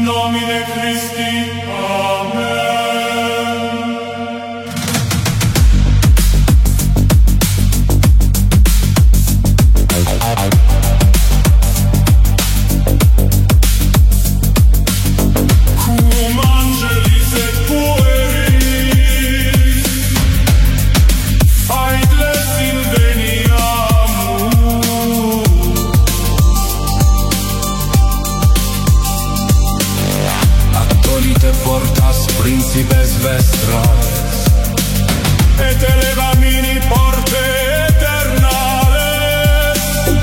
nomine Christi. Amen. Cum angelis et pueris, aedes inveniamus. Actolite portas principes vestras, et elevamini porte eternales,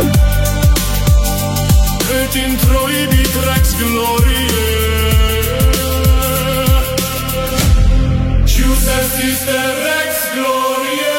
et introibit rex gloriae. Cius est iste rex gloriae?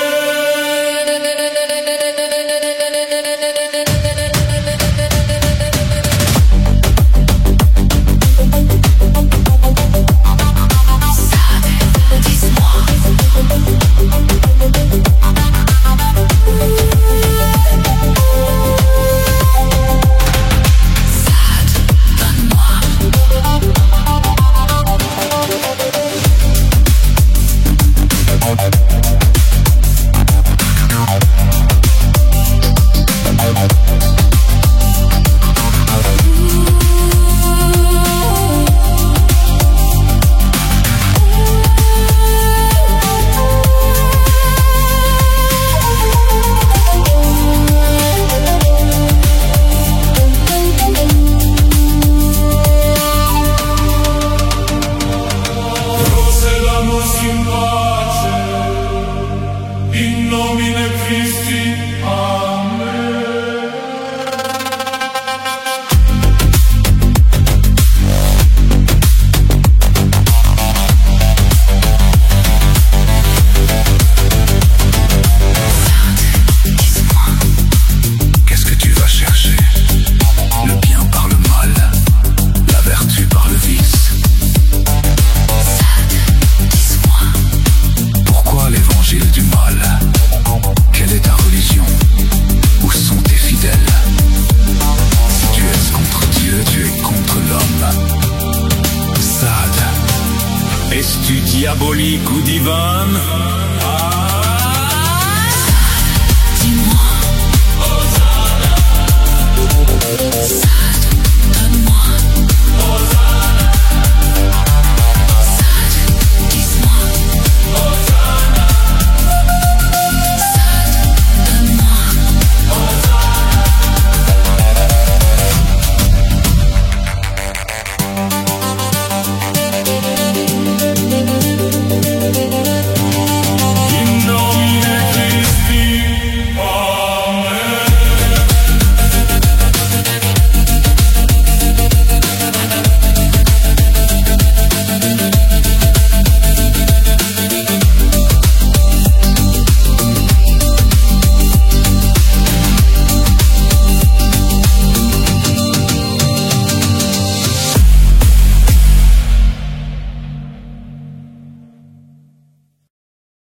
In pace, in nomine Christi. Amen. Qu'est-ce que tu vas chercher? Le bien par le mal, la vertu par le vice. Pourquoi l'évangile du mal? Quelle est ta religion? Où sont tes fidèles? Si tu es contre Dieu, tu es contre l'homme. Sade, Es-tu diabolique ou divin? Dis-moi, Hosanna.